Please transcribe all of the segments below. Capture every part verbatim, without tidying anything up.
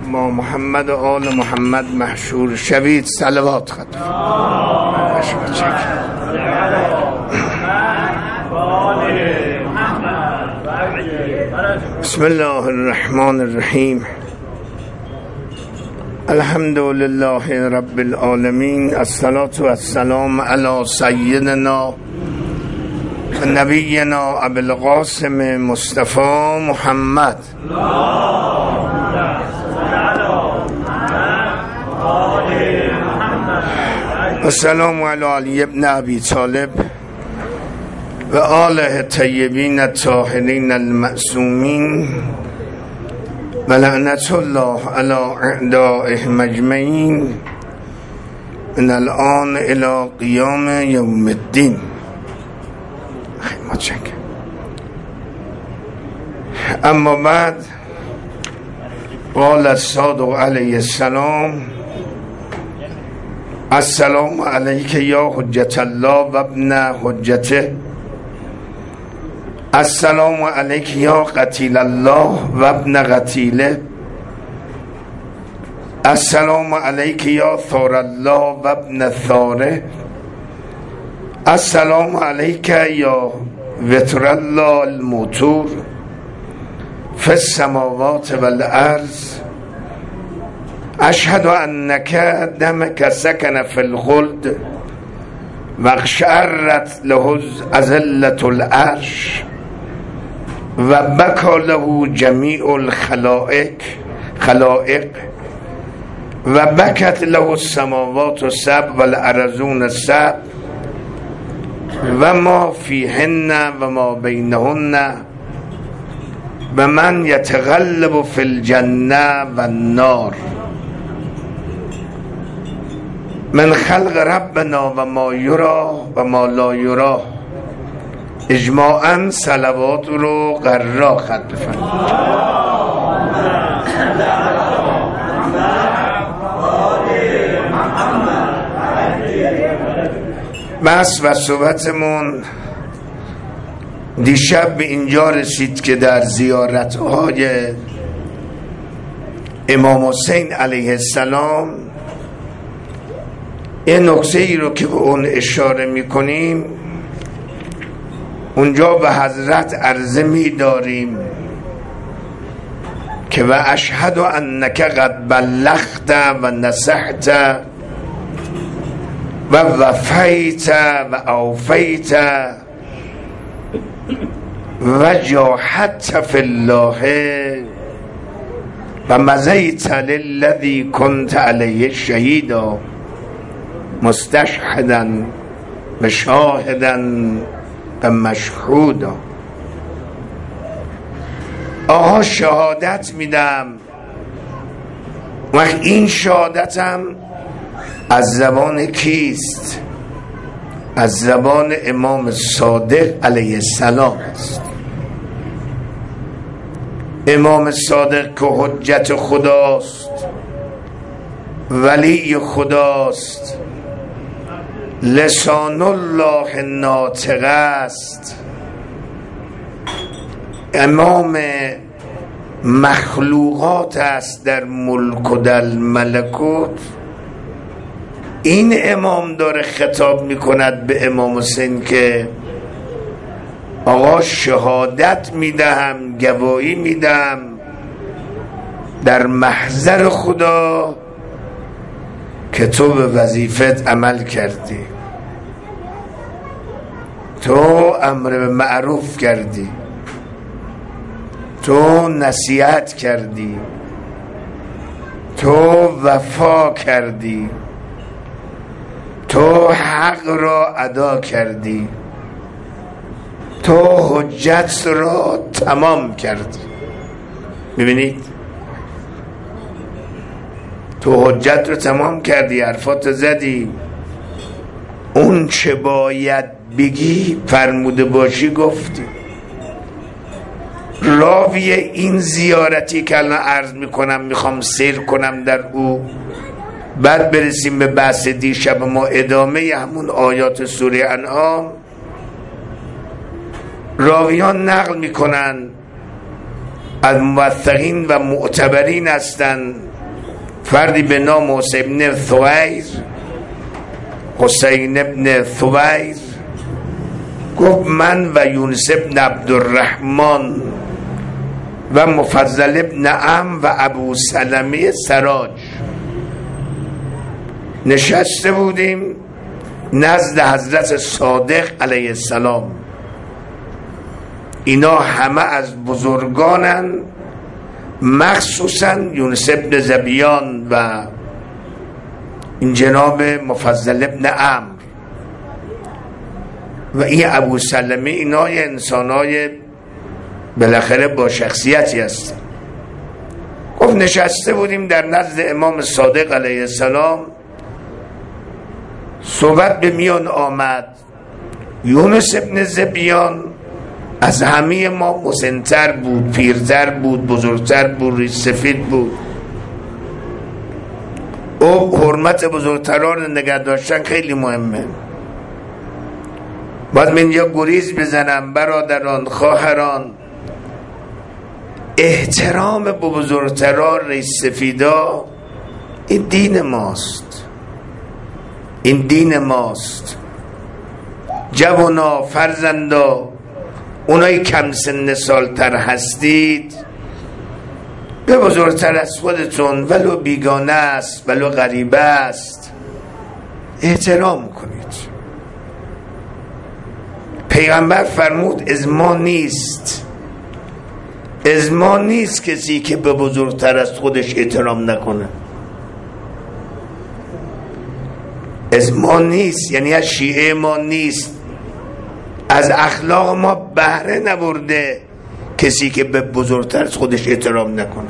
با محمد و آل محمد محشور شوید. صلوات خطر بسم الله الرحمن الرحیم. الحمد لله رب العالمین. الصلاة والسلام علی سیدنا نبینا ابی القاسم مصطفی محمد. السلام علی علی ابن ابی طالب و آله طیبین الطاهرین المعصومین و لعنت الله علی اعدائهم اجمعین من الان الی قیام یوم الدین. اما بعد، قال الصادق علیه السلام: السلام علیک یا حجت الله و ابن حجته، السلام علیک یا قتیل الله و ابن قتیله، السلام علیک یا ثار الله و ابن ثاره، السلام علیک یا وتر الله الموتور فی السماوات والارض، اشهد انک دمک سکن فی الخلد و اقشعرت له اذلة العرش و بکا له جمیع الخلائق خلائق و بکت له السماوات السبع والارضون السبع و ما فیهن و ما بینهن و من یتغلب فی الجنه و النار من خلق ربنا و ما یرا و ما لا یرا. اجماعاً صلوات رو قرار خط بفرمایید. بس و صحبتمون دیشب به اینجا رسید که در زیارت‌های امام حسین علیه السلام این نکته ای رو که به اون اشاره میکنیم اونجا به حضرت عرضه می‌داریم که و اشهد انک قد بلغت و نصحت و وفیت و اوفیت و جاهدت فی الله و مضیت للذی کنت علیه شهیدا مستشهدا و شاهدا و مشهودا. آها شهادت میدم و این شهادتم از زبان کیست؟ از زبان امام صادق علیه السلام است. امام صادق که حجت خداست، ولی خداست، لسان الله ناطق است، امام مخلوقات است در ملک و در ملکوت. این امام داره خطاب میکند به امام حسین که آقا شهادت میدهم، گواهی میدم در محضر خدا که تو به وظیفت عمل کردی، تو امر به معروف کردی، تو نصیحت کردی، تو وفا کردی، تو حق را ادا کردی، تو حجت را تمام کردی. میبینید تو حجت رو تمام کردی، حرفات زدی، اون چه باید بگی فرموده باشی گفتی. راوی این زیارتی که الان عرض میکنم میخوام سیر کنم در او، بعد برسیم به بحث دیشب ما، ادامه همون آیات سوره انعام. راویان نقل میکنن از موثقین و معتبرین هستند فردی به نام حسین ابن ثویر حسین ابن ثویر گفت من و یونس ابن عبدالرحمن و مفضل ابن عم و ابو سلمه سراج نشسته بودیم نزد حضرت صادق علیه السلام. اینا همه از بزرگانن، مخصوصا یونس ابن زبیان و این جناب مفضل ابن عمرو و این ابو سلمه. اینا انسانای بالاخره با شخصیتی هستن. گفت نشسته بودیم در نزد امام صادق علیه السلام، صحبت به میان آمد. یونس ابن زبیان از همه ما مسن‌تر بود، پیرتر بود، بزرگتر بود، ریش سفید بود. او حرمت بزرگتران نگه داشتن خیلی مهمه. باید من اینجا گریز بزنم برادران، خواهران، احترام به بزرگتران، ریش سفیدا، این دین ماست، این دین ماست. جوانا، فرزندا، اونایی کم سن سالتر هستید، به بزرگتر از خودتون ولو بیگانه است ولو غریبه است احترام کنید. پیغمبر فرمود از ما نیست، از ما نیست کسی که به بزرگتر از خودش احترام نکنه. از ما نیست یعنی از شیعه ما نیست، از اخلاق ما بهره نبرده کسی که به بزرگتر از خودش احترام نکنه.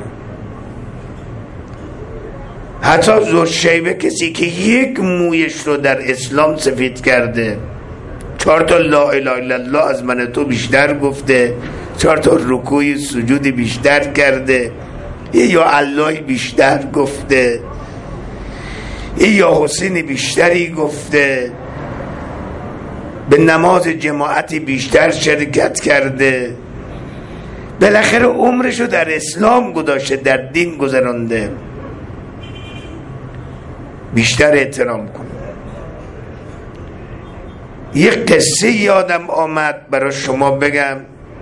حتی ذوالشیبه کسی که یک مویش رو در اسلام سفید کرده، چهار تا لا اله الا الله از من تو بیشتر گفته، چهار تا رکوع سجود بیشتر کرده، یا الله بیشتر گفته، یا حسین بیشتری گفته، به نماز جماعتی بیشتر شرکت کرده، بالاخره عمرشو در اسلام گذاشته، در دین گذرانده، بیشتر احترام کنه. یک قصه یادم آمد برای شما بگم.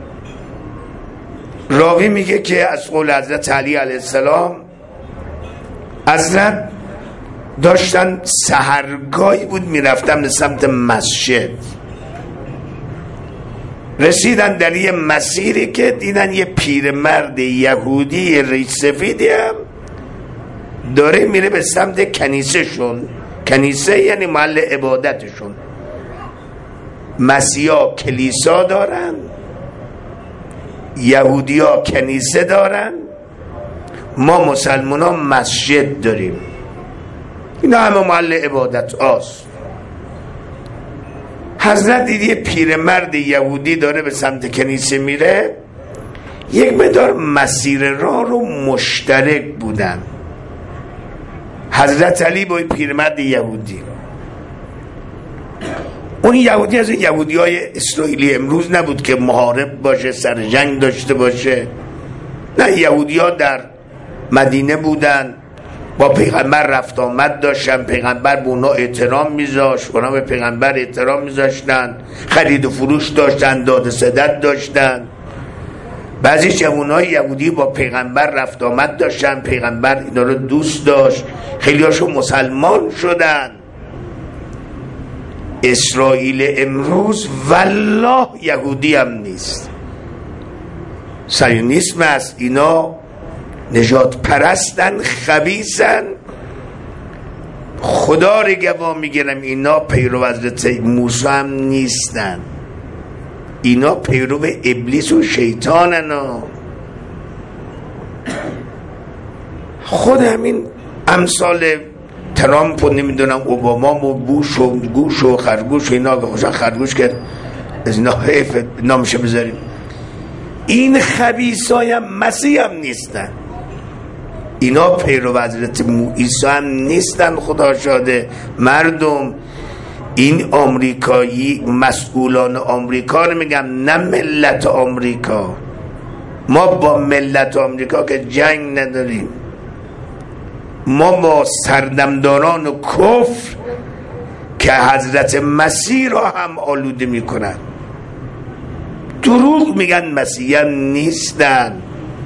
راوی میگه که از قول حضرت علی علیه السلام، حضرت داشتن سحرگاهی بود میرفتن به سمت مسجد، رسیدن در یه مسیری که دیدن یه پیرمرد یهودی ریش سفیدی هم داره میره به سمت کنیسه شون. کنیسه یعنی محل عبادتشون. مسیحا کلیسا دارن، یهودیا کنیسه دارن، ما مسلمان ها مسجد داریم. اینا همه محل عبادت هاست. حضرت دید یه پیرمرد یهودی داره به سمت کنیسه میره، یک مقدار مسیر راه رو مشترک بودن، حضرت علی با پیرمرد یهودی. اون یهودی از این یهودی های اسرائیلی امروز نبود که محارب باشه، سر جنگ داشته باشه، نه، یهودی ها در مدینه بودن، با پیغمبر رفت آمد داشتن، پیغمبر به اونا احترام میذاشت، اونا به پیغمبر احترام میذاشتن، خرید و فروش داشتن، داد ستد داشتن. بعضی جوانای یهودی با پیغمبر رفت آمد داشتن، پیغمبر اینا رو دوست داشت، خیلی هاشو مسلمان شدن. اسرائیل امروز والله یهودی هم نیست، صهیونیسم است. اینا نجات پرستن، خبیثن. خدا رو گواه میگیرم اینا پیرو حضرت موسی هم نیستن، اینا پیرو ابلیس و شیطانن. خود همین امثال ترامپ و نمیدونم اوباما و بوش و گوش و خرگوش و اینا، که خوشا خرگوش که از اینا حیف نامشه بذاریم. این خبیثای هم مسیح هم نیستن، اینا پیرو حضرت عیسی هم نیستن. خدا شاده مردم، این آمریکایی، مسئولان آمریکا رو میگم، نه ملت آمریکا. ما با ملت آمریکا که جنگ نداریم، ما با سردمداران و کفر که حضرت مسیح را هم آلوده میکنن. دروغ میگن مسیحیان نیستن.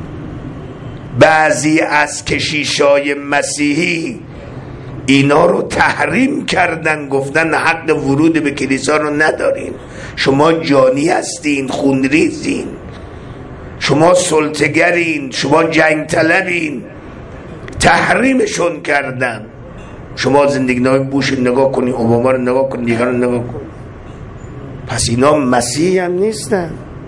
بعضی از کشیشای مسیحی اینا رو تحریم کردن، گفتن حق ورود به کلیسا رو ندارین، شما جانی هستین، خونریزین، شما سلطه‌گرین، شما جنگ طلبین. تحریمشون کردن. شما زندگی نامه بوش نگاه کنین، اوباما رو نگاه کنین، دیگران رو نگاه کنین. پس اینا مسیحی هم نیستن.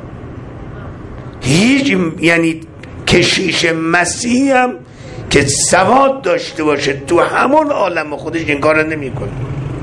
هیچ یعنی کشیش مسیحی هم که سواد داشته باشه تو همون عالم خودش این کار رو نمی کنه.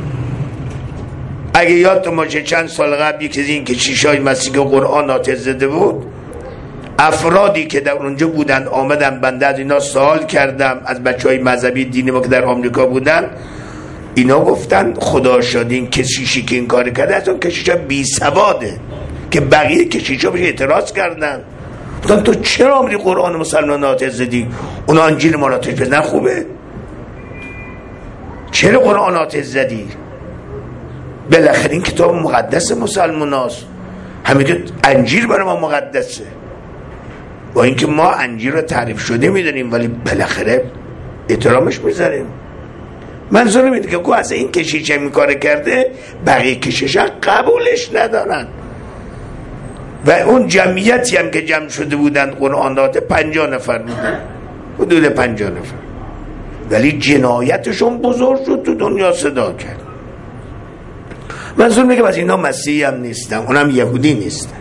اگه یادتون باشه چند سال قبل یکی از این کشیشای مسیحی که قرآن آتش زده بود، افرادی که در اونجا بودن آمدن، بنده از اینا سوال کردم، از بچه های مذهبی دینی ما که در آمریکا بودن، اینا گفتن خدا شاد این کشیشی که این کار کرده از اون کشیشا بی سواده که بقیه کشیشا بهش اعتراض کردن. گفتن تو چرا آمدی قرآن مسلمان آتش زدی؟ اونا انجیل ما آتش بزنن خوبه؟ چرا قرآن آتش زدی؟ بالاخره این کتاب مقدس مسلمان هست، همین که انجیل برای ما مقدسه، با اینکه ما انجیل رو تعریف شده میدونیم ولی بالاخره احترامش میذاریم. منظور میده که کو اصلا این کشیش این کار کرده، بقیه کشیشا قبولش ندارن. و اون جمعیتی هم که جمع شده بودن قرآن داده پنجاه نفر بودن، حدود پنجاه نفر، ولی جنایتشون بزرگ شد، تو دنیا صدا کرد. منظور میگه که بس اینا مسیحی هم نیستن، اونم یهودی نیستن.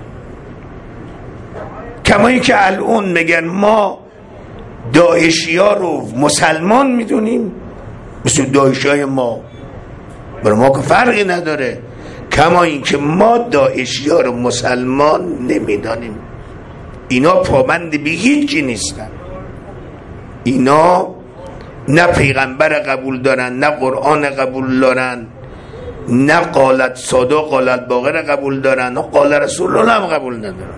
کمایی که الان میگن ما داعشی ها رو مسلمان میدونیم، مثل داعشی های ما، برای ما که فرقی نداره. کما این که ما داعشی ها رو مسلمان نمیدانیم. اینا پابند به هیچی نیستن. اینا نه پیغمبر قبول دارن، نه قرآن قبول دارن، نه قالت صادق قالت باقر قبول دارن، نه قال رسول الله هم قبول ندارن.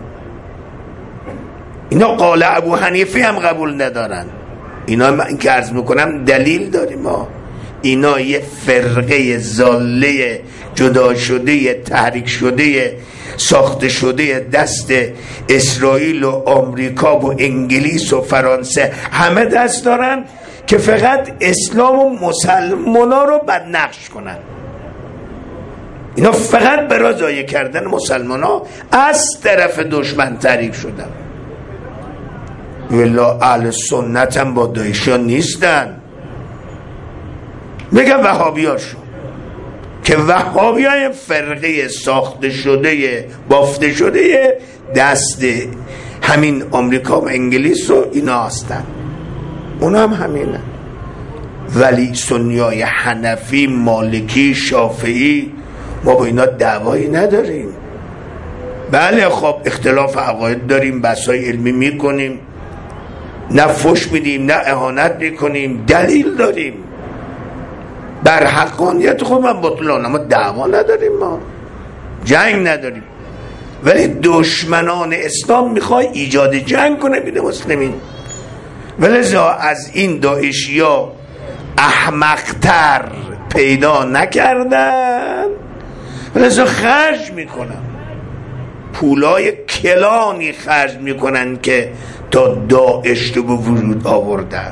اینا قال ابو حنیفه هم قبول ندارن. اینا من که عرض میکنم دلیل داریم. ما اینا یه فرقه ضاله جدا شده، تحریک شده، ساخته شده دست اسرائیل و آمریکا و انگلیس و فرانسه همه دست دارن که فقط اسلام و مسلمانا رو بدنقش کنن. اینا فقط برای ضایع کردن مسلمانا از طرف دشمن تحریک شدن. ولا اهل سنت هم با داعشیان نیستن. میگن وهابی هاشون که وهابی های فرقه ساخته شده بافته شده دست همین آمریکا و انگلیس و اینا هستن. اونا هم همینه. ولی سنی های حنفی، مالکی، شافعی ما با اینا دعوایی نداریم. بله خب اختلاف عقاید داریم، بحث‌های علمی میکنیم، نه فحش میدیم نه اهانت میکنیم، دلیل داریم بر حقانیت خود من بطلان، اما دعوا نداریم، ما جنگ نداریم. ولی دشمنان اسلام میخوای ایجاد جنگ کنه بین مسلمین. ولذا از این داعشیا احمقتر پیدا نکردن، ولذا خرج میکنن، پولای کلانی خرج میکنن که تا داعش رو به وجود آوردن.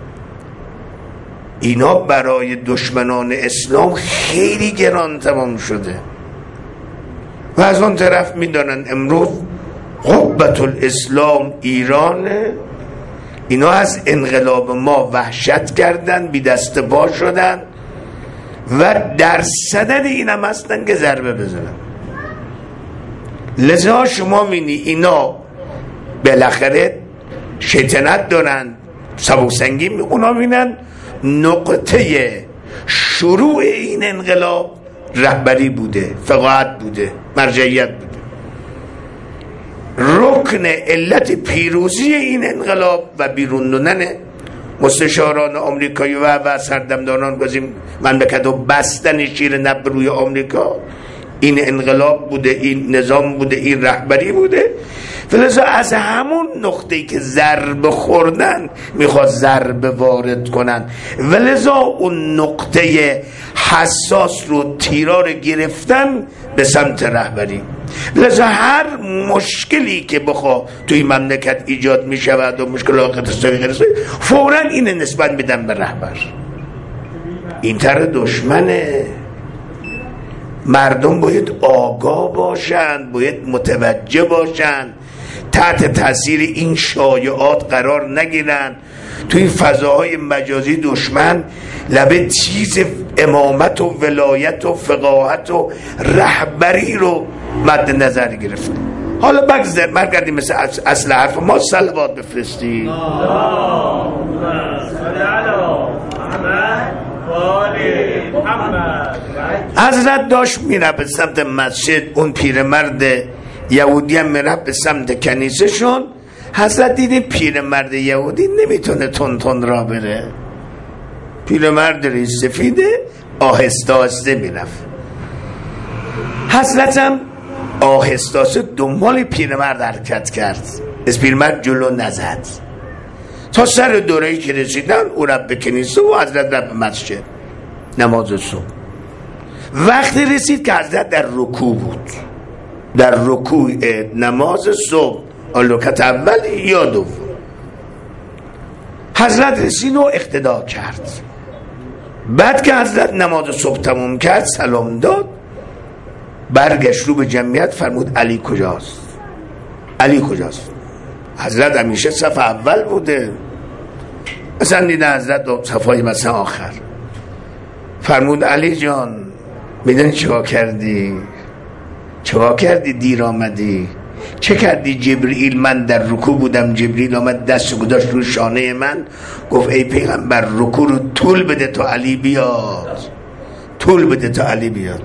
اینا برای دشمنان اسلام خیلی گران تمام شده و از اون طرف میدانن امروز قبة الاسلام ایرانه. اینا از انقلاب ما وحشت کردن، بی دست پا شدن و در صدد این هم هستن که ضربه بزنن. لذا شما بینی اینا بالاخره شیطنت دارن، سبوسنگی می اونا بینن نقطه شروع این انقلاب رهبری بوده، فقاهت بوده، مرجعیت بوده. رکن علت پیروزی این انقلاب و بیرون دادن مستشاران آمریکایی و و سردمداران گذیم مملکت و بستن شیر نب روی آمریکا این انقلاب بوده، این نظام بوده، این رهبری بوده. ولذا از همون نقطه‌ای که ضربه خوردن میخواد ضربه وارد کنن، ولذا اون نقطه حساس رو تیرار گرفتن به سمت رهبری. لذا هر مشکلی که بخوا توی مملکت ایجاد میشود و مشکل اقتصادی غیر اقتصادی، فوراً اینه نسبت میدن به رهبر. این طرح دشمنه. مردم باید آگاه باشند، باید متوجه باشند، تحت تاثیر این شایعات قرار نگیرن. تو این فضاهای مجازی دشمن لبه چیز امامت و ولایت و فقاهت و رهبری رو مد نظر گرفت. حالا بگذر برگردیم مثل اصل حرف ما، صلوات بفرستی. حضرت داشت میره به سمت مسجد، اون پیرمرد یهودی هم میره به سمت کنیسهشون. حضرت دیدی پیرمرد یهودی نمیتونه تون تون را بره، پیرمرد ریش سفیده آهسته آهسته میرفت. حضرت هم آهسته آهسته دنبال پیرمرد حرکت کرد، از پیرمرد جلو نزد تا سر دوره‌ای که رسیدن او رفت به کنیسه و حضرت رفت به مسجد نماز صبح. وقتی رسید که حضرت در رکوع بود، در رکوع نماز صبح، رکعت اول یا دوم، حضرت رسید و اقتدا کرد. بعد که حضرت نماز صبح تموم کرد سلام داد، برگشت رو به جمعیت فرمود علی کجاست؟ علی کجاست؟ حضرت همیشه صف اول بوده، مثلا دیده حضرت دو صفای مثلا آخر. فرمود علی جان میدونی چیکار کردی؟ چیکار کردی دیر آمدی؟ چه کردی جبرئیل؟ من در رکوع بودم، جبرئیل آمد دست گذاشت رو شانه من، گفت ای پیغمبر رکوع رو طول بده تا علی بیاد، طول بده تا علی بیاد.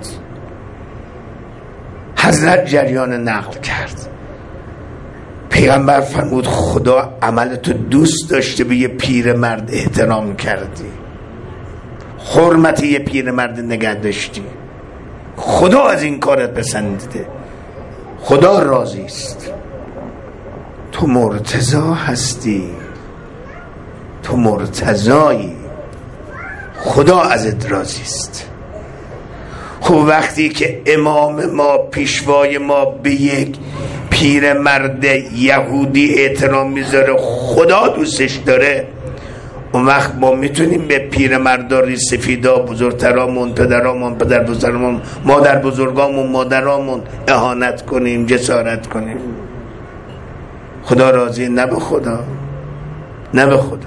حضرت جریان نقل کرد. پیغمبر فرمود خدا عملتو دوست داشته، به یه پیرمرد احترام کردی، حرمت یه پیرمرد نگه داشتی، خدا از این کارت پسندیده، خدا راضی است. تو مرتضی هستی، تو مرتضایی، خدا ازت راضی است. خب وقتی که امام ما، پیشوای ما به یک پیرمرد یهودی احترام میذاره، خدا دوستش داره، اون وقت ما میتونیم به پیرمرداری سفیدا، بزرگترامون، پدرامون، پدر بزرگامون، مادر بزرگامون، مادرامون اهانت کنیم، جسارت کنیم؟ خدا راضی؟ نه به خدا، نه به خدا.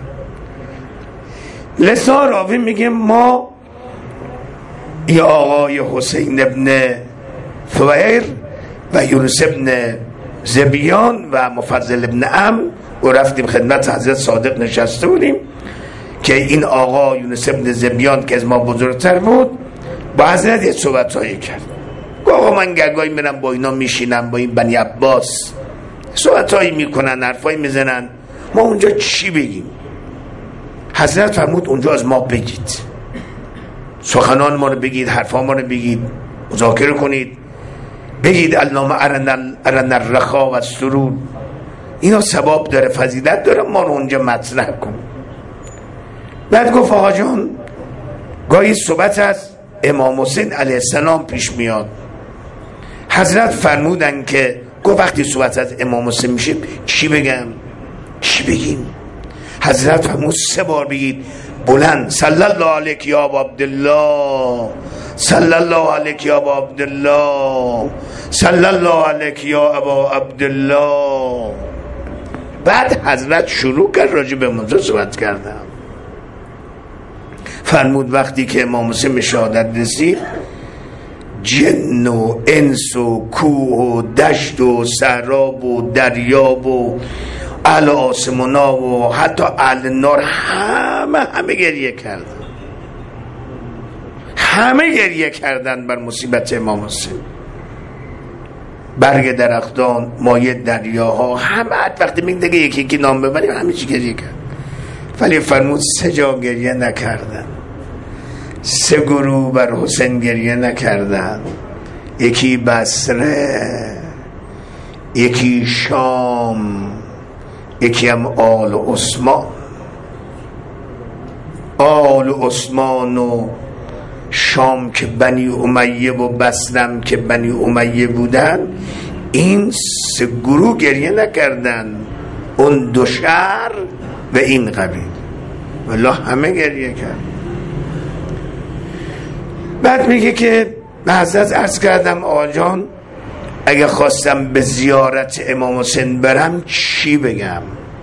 لسا راوی میگه ما یا آقای حسین ابن ثویر و یونس ابن زبیان و مفضل ابن ام و رفتیم خدمت حضرت صادق نشسته بودیم که این آقا یونس ابن زبیان که از ما بزرگتر بود با حضرت یه صحبت هایی کرد. آقا من گرگاهی میرم با اینا میشینم، با این بنی عباس صحبت هایی میکنن، حرفایی میزنن، ما اونجا چی بگیم؟ حضرت فرمود اونجا از ما بگید، سخنان ما رو بگید، حرفا ما رو بگید، مذاکره کنید، بگید اللهم ارنا الرخا و السرور، اینا ثواب داره، فضیلت داره، ما رو اونجا مطرح کن. بعد گفت آقا جان گاهی صحبت از امام حسین علیه السلام پیش میاد. حضرت فرمودن که گفت وقتی صحبت از امام حسین میشه چی بگم؟ چی بگیم؟ حضرت فرمود سه بار بگید بلند صلی الله علیک یا ابا عبدالله، صلی الله علیک یا ابا عبدالله، صلی الله علیک یا ابا عبدالله. بعد حضرت شروع کرد راجع به موضوع صحبت کردم. فرمود وقتی که امام حسین به شهادت رسید، جن و انس و کوه و دشت و سراب و دریاب و اهل آسمونا و حتی اهل نار همه همه گریه کردن، همه گریه کردن بر مصیبت امام حسین. برگ درختان، مایه دریاها، همه وقتی میگه دیگه یکی یکی نام ببریم همه چی گریه کرد. ولی فرمود سه جا گریه نکردن، سه گروه بر حسین گریه نکردن. یکی بصره، یکی شام، یکی هم آل عثمان. آل عثمان و شام که بنی امیه و بصرم که بنی امیه بودن، این سه گروه گریه نکردن، اون دو شهر و این قبیل، والله همه گریه کرد. بعد میگه که حضرت عرض کردم آجان اگه خواستم به زیارت امام حسین برم چی بگم،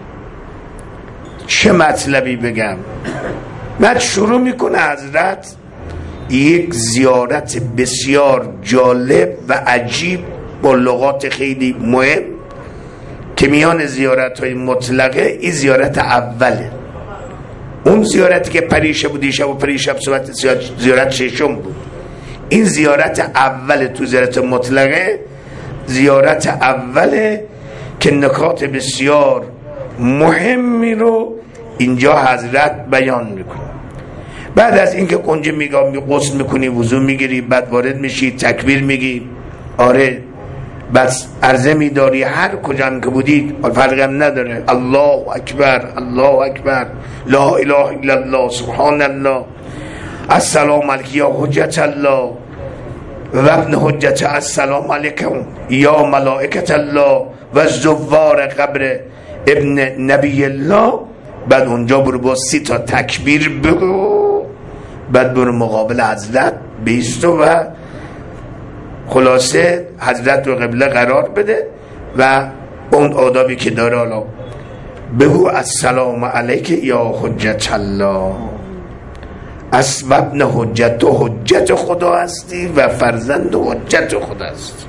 چه مطلبی بگم؟ بعد شروع میکنه حضرت یک زیارت بسیار جالب و عجیب با لغات خیلی مهم که میان زیارت های مطلقه این زیارت اوله. اون زیارتی که پریشه بود دیشب و پریشب صحبت زیارت ششم بود. این زیارت اول تو زیارت مطلقه، زیارت اوله که نکات بسیار مهمی رو اینجا حضرت بیان میکنه. بعد از اینکه کنجه میگم می غسل میکنی، وضو میگیری، بعد وارد میشی، تکبیر میگی، آره بس عرضه میداری هر کجا که بودید فرقی هم نداره، الله اکبر الله اکبر لا اله الا الله سبحان الله السلام علیک یا حجت الله و ابن حجت السلام علیکم یا ملائکت الله و زوار قبر ابن نبی الله. بعد اونجا برو با سی تا تکبیر بگو، بعد برو مقابل حضرت بیستو و خلاصه حضرت رو قبله قرار بده و اون آدابی که داره حالا بگو السلام علیک یا حجت الله از ابن حجت، تو حجت خدا هستی و فرزند حجت خدا هستی.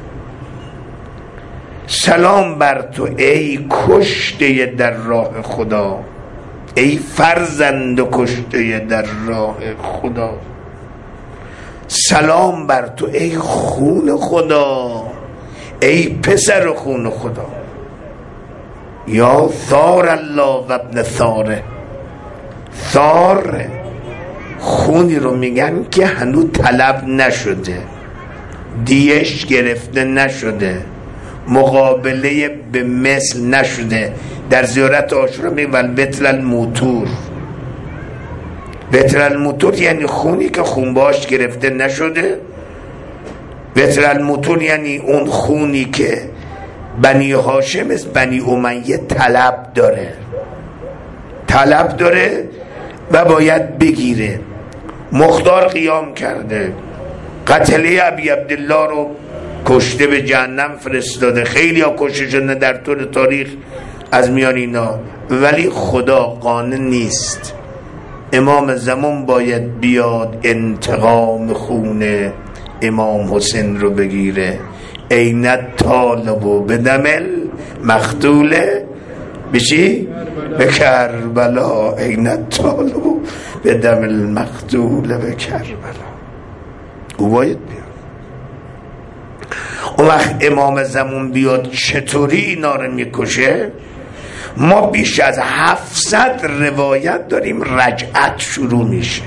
سلام بر تو ای کشته در راه خدا، ای فرزند کشته در راه خدا. سلام بر تو ای خون خدا، ای پسر خون خدا. یا ثار الله و ابن ثاره. ثار خونی رو میگن که هنوز طلب نشده، دیش گرفته نشده، مقابله به مثل نشده. در زیارت عاشورا میگن والبتل الموتور. بتل الموتور یعنی خونی که خونباش گرفته نشده. بتل الموتور یعنی اون خونی که بنی هاشم از بنی امیه طلب داره، طلب داره و باید بگیره. مختار قیام کرده، قتله ابی عبدالله رو کشته به جهنم فرستاده، خیلی ها کشته شده در طول تاریخ از میان اینا، ولی خدا قانع نیست. امام زمان باید بیاد انتقام خون امام حسین رو بگیره. عین طالبو به دمل مقتوله بشی به کربلا، عین طالبو به دمل مقتوله به کربلا. او باید بیاد. اون وقت امام زمان بیاد چطوری اینا رو میکشه؟ ما بیش از هفتصد روایت داریم رجعت شروع میشه،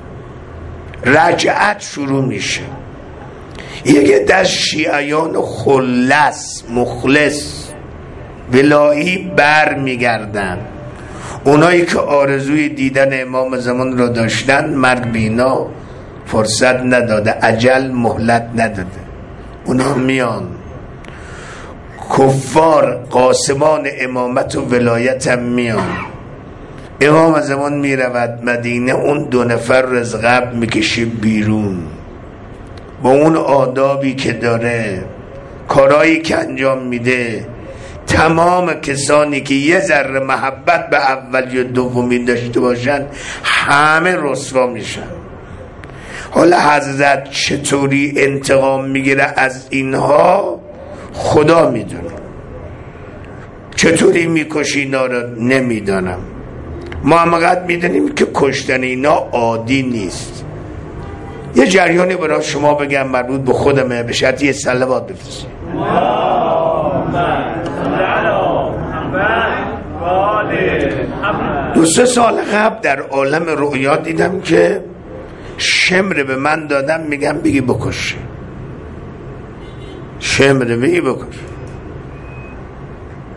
رجعت شروع میشه. یکی در شیعیان خلص مخلص ولایی بر میگردن، اونایی که آرزوی دیدن امام زمان رو داشتن مرگ بینا فرصت نداده، اجل مهلت نداده، اونا میان. کفار قاسمان امامت و ولایت هم میان. امام زمان میرود مدینه، اون دو نفر رو از قبل میکشه بیرون با اون آدابی که داره، کارایی که انجام میده. تمام کسانی که یه ذره محبت به اول یا دومی داشته باشن همه رسوا میشن. حالا حضرت چطوری انتقام میگیره از اینها خدا میدونه، چطوری میکشی اینا رو نمیدانم. ما هم قد میدونیم که کشتن اینا عادی نیست. یه جریانی برای شما بگم مربوط به خودمه، به شرط یه صلوات بفرستید. دو سه سال قبل در عالم رؤیا دیدم که شمر به من دادم، میگم بگی بکش، شمر بگی بکش.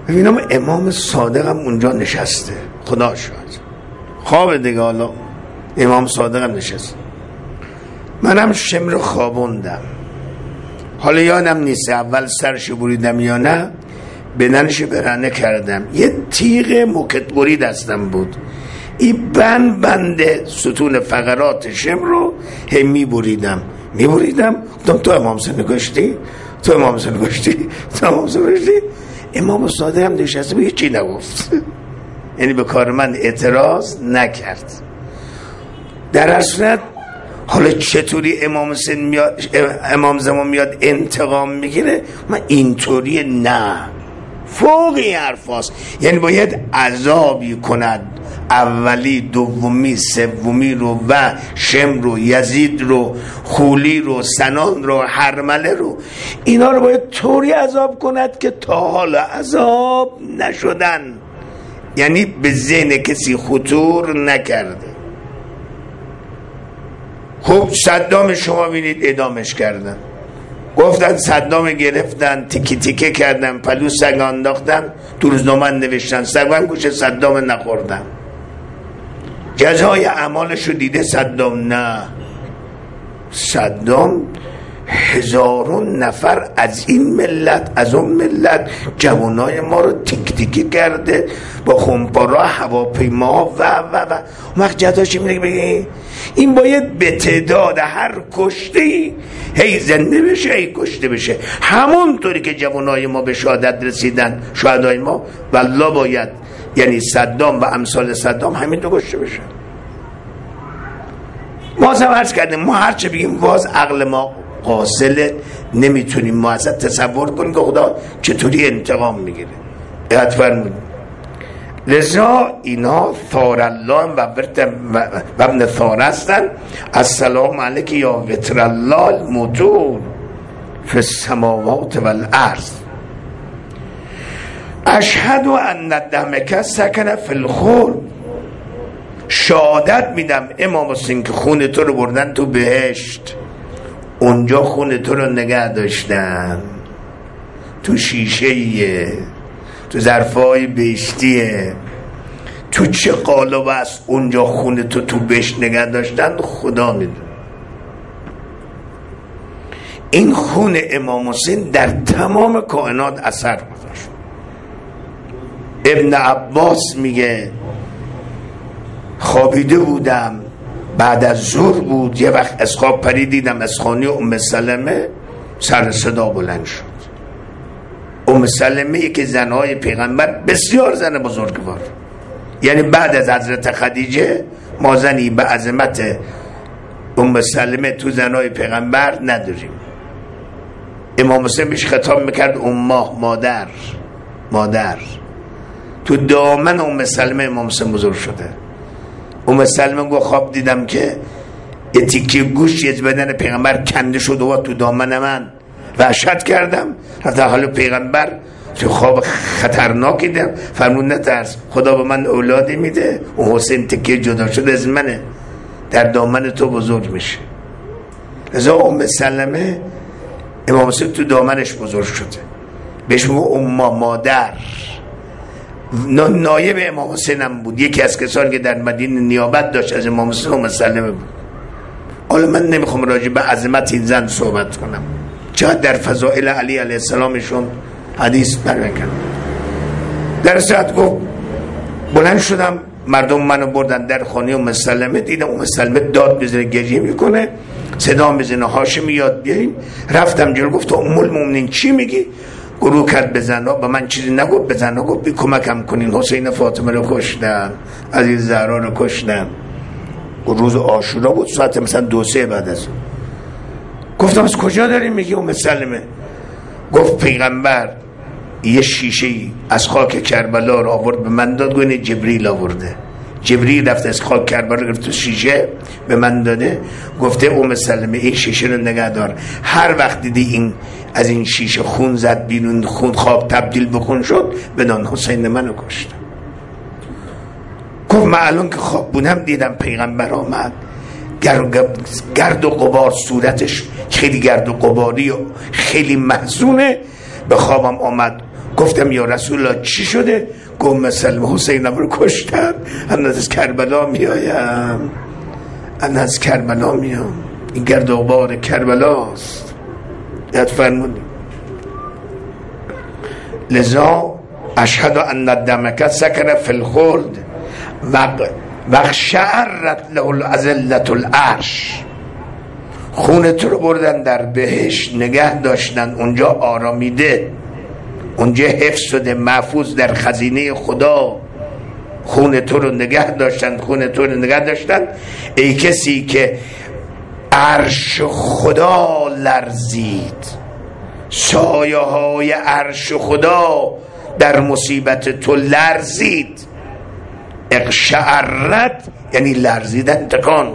ببینم امام صادق هم اونجا نشسته، خدا شاهد خواب دیگه. حالا امام صادق هم نشسته، منم شمر خوابوندم. حالا یادم نیست اول سرش بریدم یا نه، بدنش برهنه کردم. یه تیغ موکت بری دستم بود، این بند بند ستون فقرات شمر رو هم می بریدم می بریدم گفتم تو امام حسین کشتی، تو امام حسین کشتی، تو امام حسین کشتی. امام صادق هم نشسته بود، هیچی نگفت، یعنی به کار من اعتراض نکرد. در اصل حالا چطوری امام حسین میاد، امام زمان میاد انتقام میگیره؟ من اینطوری نه، فوق این حرف هست. یعنی باید عذابی کند، اولی دومی سومی رو و شمر رو یزید رو خولی رو سنان رو حرمله رو، اینا رو باید طوری عذاب کند که تا حالا عذاب نشدن، یعنی به ذهن کسی خطور نکرده. خب صدام شما بینید اعدامش کردن، گفتن صدام گرفتن تیکه تیکه کردن، پلو سگ انداختن، تو روزنامه نوشتن سگان گوش صدام نخوردن. جزای اعمالش رو دیده صدام؟ نه. صدام هزارون نفر از این ملت از اون ملت جوانای ما رو تیک تیکی کرده با خمپارا هواپیما و و و وقت جزاش میگه بگه این باید به تعداد هر کشته هی زنده بشه هی کشته بشه، همونطوری که جوانای ما به شهادت رسیدن شهدای ما، والله باید یعنی صدام و امثال صدام همین تو کشته بشه. ما هم عرض کردیم ما هرچه بگیم واز عقل ما قاصله، نمیتونیم ما اصلا تصور کنیم که خدا چطوری انتقام میگیره. احد فرمود لذا اینا ثار الله و ابن ثار هستن. السلام علیک یا وتر الله الموتور فی السماوات والارض اشهد ان دمک سکن فی الخلد. شهادت میدم امام حسین که خون تو رو بردن تو بهشت، اونجا خون تو رو نگه داشتن، تو شیشه‌ایه، تو ظرفای بهشتیه، تو چه قالب است اونجا خون تو تو بهشت نگه داشتن خدا میدونه. این خون امام حسین در تمام کائنات اثر گذاشت. ابن عباس میگه خوابیده بودم، بعد از ظهر بود، یه وقت از خواب پرید دیدم از خانه ام سلمه سر صدا بلند شد. ام سلمه یکی زنهای پیغمبر، بسیار زن بزرگوار، یعنی بعد از حضرت خدیجه ما زنی به عظمت ام سلمه تو زنهای پیغمبر نداریم. امام حسین بهش خطاب میکرد امه، مادر مادر. تو دامن ام سلمه امام حسین بزرگ شده. ام سلمه گفت خواب دیدم که یه تیکه گوشت از بدن پیغمبر کنده شد و تو دامن من، وحشت کردم. حتی حالا پیغمبر تو خواب خطرناکی دیدم، فرمود نترس، خدا به من اولادی میده و حسین تیکه جدا شده از منه، در دامن تو بزرگ میشه. لذا ام سلمه امام حسین تو دامنش بزرگ شده، بهش میگه امه، مادر. نایب امام حسین هم بود، یکی از کسانی که در مدینه نیابت داشت از امام حسین ام سلمه بود. حالا من نمیخوام راجع به عظمت این زن صحبت کنم، چقدر در فضائل علی علیه السلامشون حدیث برمیکنم. در ساعت گفت بلند شدم، مردم منو بردن در خانه ام سلمه، دیدم ام سلمه داد بزنه گریه میکنه، صدا میزنه هاشمی یاد بیاییم. رفتم جلو، گفت ام المؤمنین چی میگی؟ گروه کرد به زنها، به من چیزی نگفت، به زنها گفت بی کمکم کنین، حسین فاطمه رو کشتن، عزیز زهرا رو کشتن. روز عاشورا بود، ساعت مثلا دو سه بعد از. گفتم از کجا داریم میگی ام سلمه؟ گفت پیغمبر یه شیشه از خاک کربلا رو آورد به من داد، گونه جبریل آورده. جبریل رفت از خاک کربلا گرفت تو شیشه به من داده، گفته ام سلمه این شیشه رو نگه دار، هر وقت دیدی این از این شیشه خون زد بیرون، خون خواب تبدیل به خون شد، بدان حسین منو کشت. گفت من الان که خواب بودم دیدم پیغمبر آمد، گرد و غبار، صورتش خیلی گرد و غباری و خیلی محزونه، به خوابم آمد گفتم یا رسول الله چی شده؟ گفت مثل حسینم رو کشتن، من از کربلا میایم، من از کربلا میام، این گرد و غبار کربلاست. یاد فرمودی لذا اشهد ان دمک سکن فی الخلد و شعرت له الازلت العرش. خون تو رو بردن در بهشت نگه داشتن، اونجا آرامیده، اونجا حفظ شده، محفوظ در خزینه خدا. خون تو رو نگه داشتن، خون تو رو نگه داشتن. ای کسی که عرش خدا لرزید، سایه های عرش خدا در مصیبت تو لرزید. اقشعرت یعنی لرزیدن، تکان.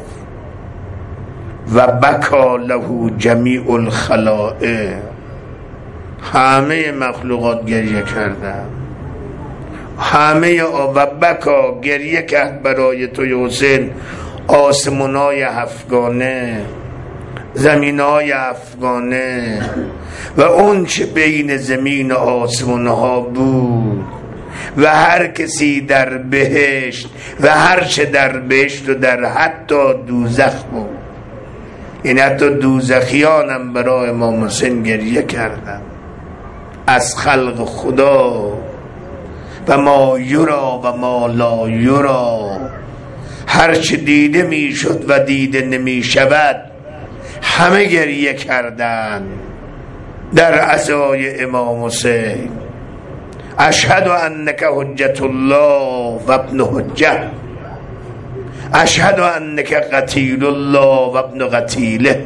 و بکا له جمیع الخلائق، همه مخلوقات گریه کردن، همه و بکا گریه کرد برای تو حسین. آسمانای افغانه، زمینای افغانه و اون چه بین زمین و آسمان ها بود و هر کسی در بهشت و هر چه در بهشت و در حتی دوزخ بود. این حتی دوزخیانم برای امام حسین گریه کردن از خلق خدا و ما یرا و ما لا یرا. هر چه دیده می شد و دیده نمی شود همه گریه کردن در عزای امام حسین. اشهد انک حجت الله و ابن حجه، اشهد انک قتیل الله و ابن قتیله.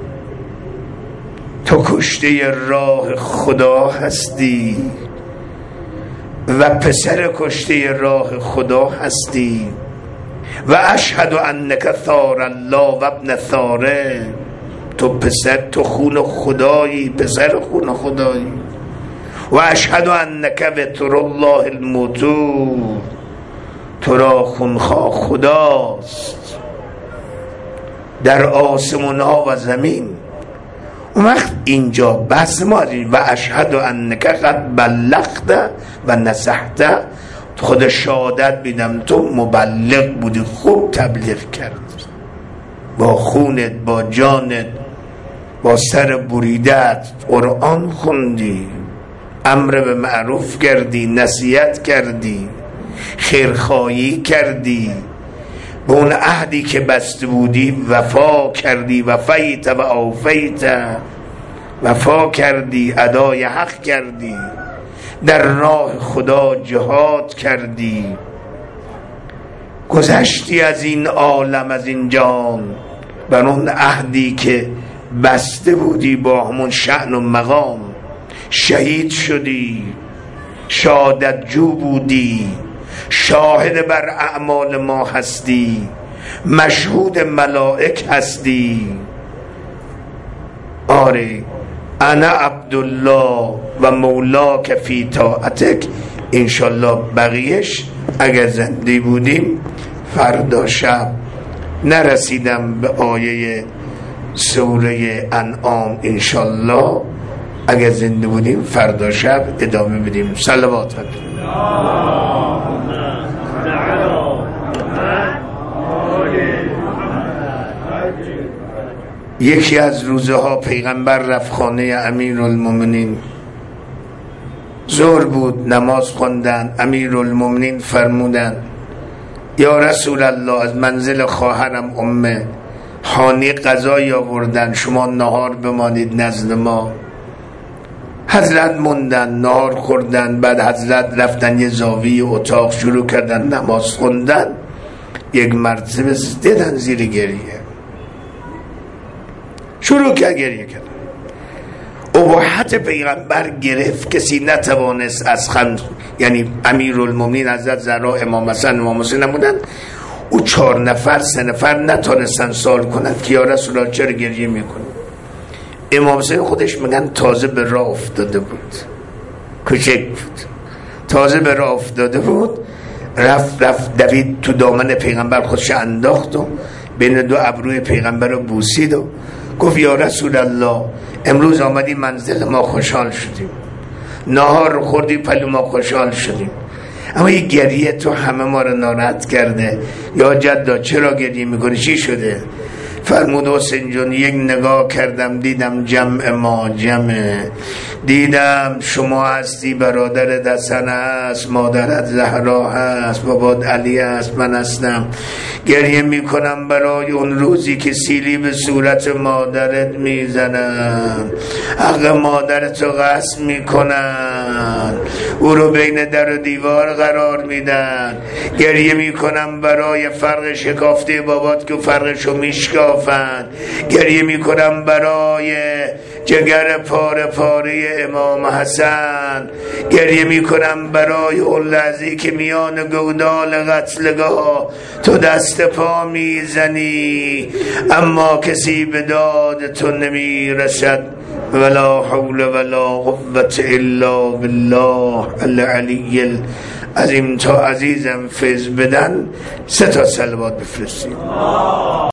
تو کشته راه خدا هستی و پسر کشته راه خدا هستی. و اشهد انک ثار الله و ابن ثاره، تو پسر، تو خون خدایی، پسر خون خدایی. و اشهد انک وتر الله الموتور، تو را خونخواه خداست در آسمان ها و زمین. اون وقت اینجا بس ما و اشهد انک قد بلغت و نصحت، خود شهادت بیدم تو مبلغ بودی، خوب تبلیغ کرد، با خونت، با جانت، با سر بریدت قرآن خوندی، امر به معروف کردی، نصیحت کردی، خیرخواهی کردی، به اون عهدی که بسته بودی وفا کردی، وفیت و اوفیت، وفا کردی، ادای حق کردی، در راه خدا جهاد کردی، گذشتی از این عالم، از این جان، بر اون عهدی که بسته بودی با همون شأن و مقام، شهید شدی، شهادت جو بودی، شاهد بر اعمال ما هستی، مشهود ملائک هستی. آره انا عبدالله و مولاک فی طاعتک. انشالله بقیش اگر زنده بودیم فردا شب، نرسیدم به آیه سوره انعام، انشالله اگر زنده بودیم فردا شب ادامه بدیم. صلوات یکی از روزه ها پیغمبر رفت خانه امیرالمومنین، ظهر بود، نماز خوندن. امیرالمومنین فرمودن یا رسول الله، از منزل خواهرم ام هانی غذایی آوردن، شما نهار بمانید نزد ما. حضرت موندن، نهار خوردن، بعد حضرت رفتن یه زاویه اتاق شروع کردن نماز خوندن. یک مرتبه دیدن زیر گریه شروع کرد گریه کردن. اباحت پیغمبر گرفت، کسی نتوانست از خند، یعنی امیرالمومنین حضرت زهرا، امام حسن، امام حسین نمودن، او چهار نفر سه نفر نتونستن سوال کنند که یا رسول الله چرا گریه میکنی؟ امام حسین خودش میگن تازه به راه افتاده بود، کوچک بود، تازه به راه افتاده بود، رفت رفت دوید تو دامن پیغمبر، خودش انداخت و بین دو ابروی پیغمبر رو بوسید و گفت یا رسول الله، امروز آمدی منزل ما، خوشحال شدیم، نهار رو خوردی پلو ما خوشحال شدیم. اما این گریه تو همه ما رو ناراحت کرده. یا جدا چرا گریه میکنی؟ چی شده؟ فرمود حسین جون یک نگاه کردم دیدم جمع ما جمع، دیدم شما هستی، برادرت حسن هست، مادرت زهرا هست، بابات علی هست، من هستم. گریه میکنم برای اون روزی که سیلی به صورت مادرت میزنن، حق مادرت رو غصب میکنن، او رو بین در و دیوار قرار میدن. گریه میکنم برای فرق شکافته بابات که فرقشو میشکافن. گریه میکنم برای جگر پاره پاره امام حسن. گریه میکنم برای اون لحظه که میان گودال قتلگاه تو دست پا میزنی اما کسی به داد تو نمیرسد. ولا حول ولا قوة الا بالله العلی العظیم. تا عزیزم فیض بدن سه تا صلوات بفرستید.